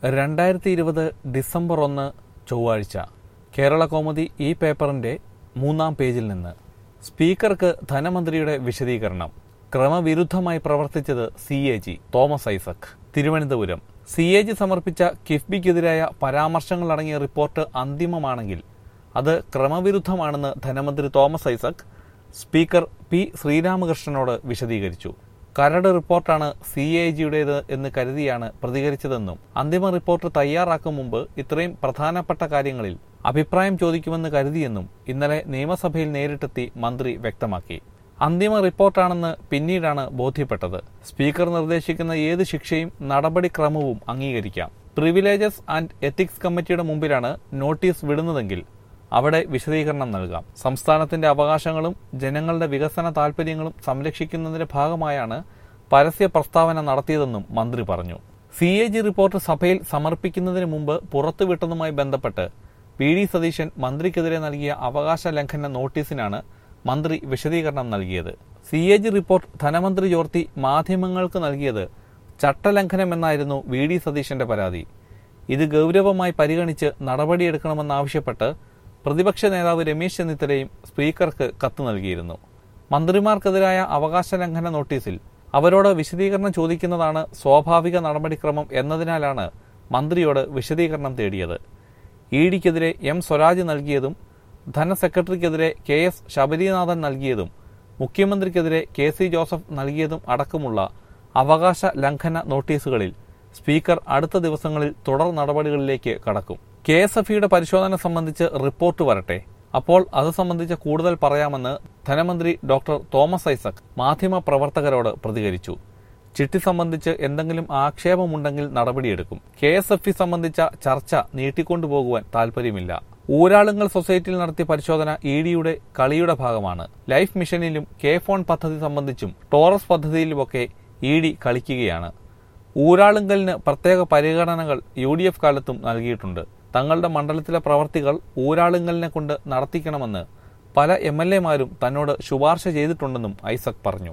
2020 December 1 ചൊവ്വാഴ്ച കേരള കൗമുദി ഈ പേപ്പറിന്റെ 3-ാം പേജിൽ നിന്ന് സ്പീക്കർക്ക് ധനമന്ത്രിയുടെ വിശദീകരണം. ക്രമവിരുദ്ധമായി പ്രവർത്തിച്ചത് CAG തോമസ് ഐസക്. തിരുവനന്തപുരം CAG സമർപ്പിച്ച കിഫ്ബിക്കെതിരായ പരാമർശങ്ങളടങ്ങിയ റിപ്പോർട്ട് അന്തിമമാണെങ്കിൽ അത് ക്രമവിരുദ്ധമാണെന്ന് ധനമന്ത്രി തോമസ് ഐസക് സ്പീക്കർ P. ശ്രീരാമകൃഷ്ണനോട് വിശദീകരിച്ചു. കരട് റിപ്പോർട്ടാണ് CAGയുടേത് എന്ന് കരുതിയാണ് പ്രതികരിച്ചതെന്നും അന്തിമ റിപ്പോർട്ട് തയ്യാറാക്കും മുമ്പ് ഇത്രയും പ്രധാനപ്പെട്ട കാര്യങ്ങളിൽ അഭിപ്രായം ചോദിക്കുമെന്ന് കരുതിയെന്നും ഇന്നലെ നിയമസഭയിൽ നേരിട്ടെത്തി മന്ത്രി വ്യക്തമാക്കി. അന്തിമ റിപ്പോർട്ടാണെന്ന് പിന്നീടാണ് ബോധ്യപ്പെട്ടത്. സ്പീക്കർ നിർദ്ദേശിക്കുന്ന ഏത് ശിക്ഷയും നടപടിക്രമവും അംഗീകരിക്കാം. പ്രിവിലേജസ് ആൻഡ് എത്തിക്സ് കമ്മിറ്റിയുടെ മുമ്പിലാണ് നോട്ടീസ് വിടുന്നതെങ്കിൽ അവിടെ വിശദീകരണം നൽകാം. സംസ്ഥാനത്തിന്റെ അവകാശങ്ങളും ജനങ്ങളുടെ വികസന താൽപര്യങ്ങളും സംരക്ഷിക്കുന്നതിന്റെ ഭാഗമായാണ് പരസ്യ പ്രസ്താവന നടത്തിയതെന്നും മന്ത്രി പറഞ്ഞു. CAG റിപ്പോർട്ട് സഭയിൽ സമർപ്പിക്കുന്നതിന് മുമ്പ് പുറത്തുവിട്ടതുമായി ബന്ധപ്പെട്ട് PD സതീശൻ മന്ത്രിക്കെതിരെ നൽകിയ അവകാശ ലംഘന നോട്ടീസിനാണ് മന്ത്രി വിശദീകരണം നൽകിയത്. CAG റിപ്പോർട്ട് ധനമന്ത്രി ചോർത്തി മാധ്യമങ്ങൾക്ക് നൽകിയത് ചട്ടലംഘനമെന്നായിരുന്നു VD സതീശന്റെ പരാതി. ഇത് ഗൗരവമായി പരിഗണിച്ച് നടപടിയെടുക്കണമെന്നാവശ്യപ്പെട്ട് പ്രതിപക്ഷ നേതാവ് രമേശ് ചെന്നിത്തലയും സ്പീക്കർക്ക് കത്ത് നൽകിയിരുന്നു. മന്ത്രിമാർക്കെതിരായ അവകാശ ലംഘന നോട്ടീസിൽ അവരോട് വിശദീകരണം ചോദിക്കുന്നതാണ് സ്വാഭാവിക നടപടിക്രമം എന്നതിനാലാണ് മന്ത്രിയോട് വിശദീകരണം തേടിയത്. EDക്കെതിരെ M. സ്വരാജ് നൽകിയതും ധനസെക്രട്ടറിക്കെതിരെ KS. ശബരിനാഥൻ നൽകിയതും മുഖ്യമന്ത്രിക്കെതിരെ KC. ജോസഫ് നൽകിയതും അടക്കമുള്ള അവകാശ ലംഘന നോട്ടീസുകളിൽ സ്പീക്കർ അടുത്ത ദിവസങ്ങളിൽ തുടർ നടപടികളിലേക്ക് കടക്കും. KSFയുടെ പരിശോധന സംബന്ധിച്ച് റിപ്പോർട്ട് വരട്ടെ, അപ്പോൾ അത് സംബന്ധിച്ച് കൂടുതൽ പറയാമെന്ന് ധനമന്ത്രി ഡോക്ടർ തോമസ് ഐസക് മാധ്യമപ്രവർത്തകരോട് പ്രതികരിച്ചു. ചിട്ടി സംബന്ധിച്ച് എന്തെങ്കിലും ആക്ഷേപമുണ്ടെങ്കിൽ നടപടിയെടുക്കും. KSFE സംബന്ധിച്ച ചർച്ച നീട്ടിക്കൊണ്ടുപോകുവാൻ താൽപര്യമില്ല. ഊരാളുങ്കൽ സൊസൈറ്റിയിൽ നടത്തിയ പരിശോധന EDയുടെ കളിയുടെ ഭാഗമാണ്. ലൈഫ് മിഷനിലും K-ഫോൺ പദ്ധതി സംബന്ധിച്ചും ടോറസ് പദ്ധതിയിലുമൊക്കെ ED കളിക്കുകയാണ്. ഊരാളുങ്കലിന് പ്രത്യേക പരിഗണനകൾ UDF കാലത്തും നൽകിയിട്ടുണ്ട്. തങ്ങളുടെ മണ്ഡലത്തിലെ പ്രവർത്തികൾ ഊരാളുങ്കലിനെ കൊണ്ട് നടത്തിക്കണമെന്ന് പല MLA മാരും തന്നോട് ശുപാർശ ചെയ്തിട്ടുണ്ടെന്നും ഐസക് പറഞ്ഞു.